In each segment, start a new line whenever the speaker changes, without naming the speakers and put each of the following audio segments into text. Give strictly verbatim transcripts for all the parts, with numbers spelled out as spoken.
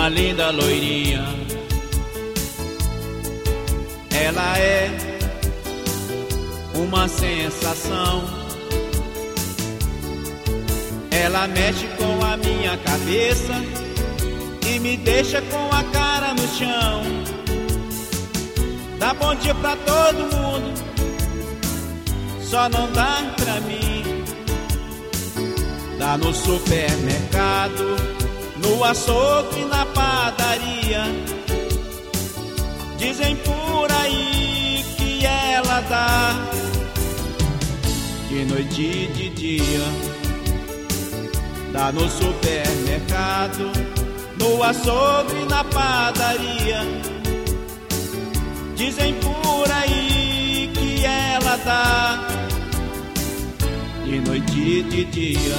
uma linda loirinha. Ela é uma sensação. Ela mexe com a minha cabeça e me deixa com a cara no chão. Dá bom dia pra todo mundo, só não dá pra mim. Dá no supermercado, no açougue e na padaria. Dizem por aí que ela dá de noite e de dia. Dá no supermercado, no açougue e na padaria. Dizem por aí que ela dá de noite e de dia.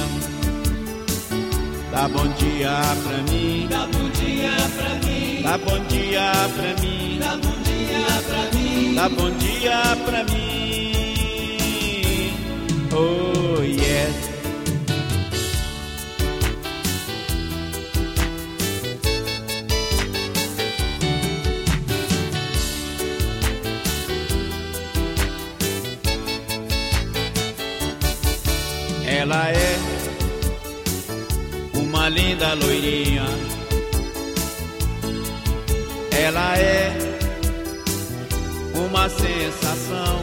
Dá bom dia pra mim,
dá bom dia pra mim,
dá bom dia pra mim,
dá bom dia pra mim,
dá bom dia pra mim. Oh yes. Ela é uma linda loirinha. Ela é uma sensação.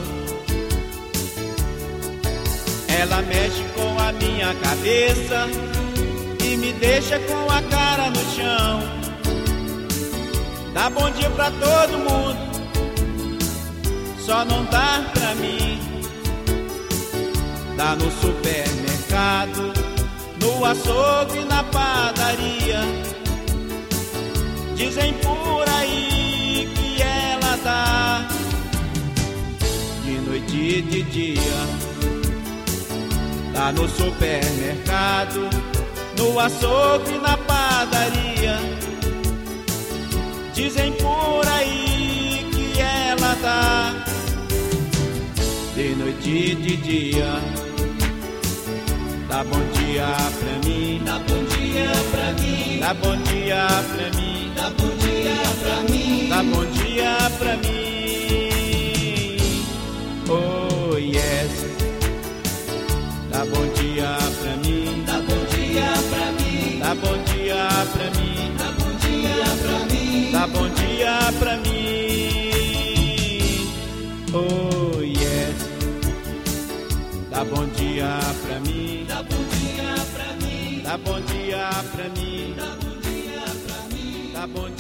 Ela mexe com a minha cabeça e me deixa com a cara no chão. Dá bom dia pra todo mundo, só não dá pra mim. Dá no supermercado, no açougue e na padaria. Dizem por aí que ela dá de noite e de dia. Dá no supermercado, no açougue e na padaria. Dizem por aí que ela dá de noite e de dia. Dá bom dia pra mim,
dá bom dia pra mim,
dá bom dia pra mim,
dá bom dia pra mim,
dá bom dia pra mim. Oh yes. Dá bom dia pra mim,
dá bom dia pra mim,
dá bom dia pra mim,
dá bom dia pra mim,
dá bom dia pra mim. Oh yes. Dá bom dia pra mim,
dá bom dia pra mim,
dá bom dia pra mim,
dá bom dia pra mim,
dá bom dia.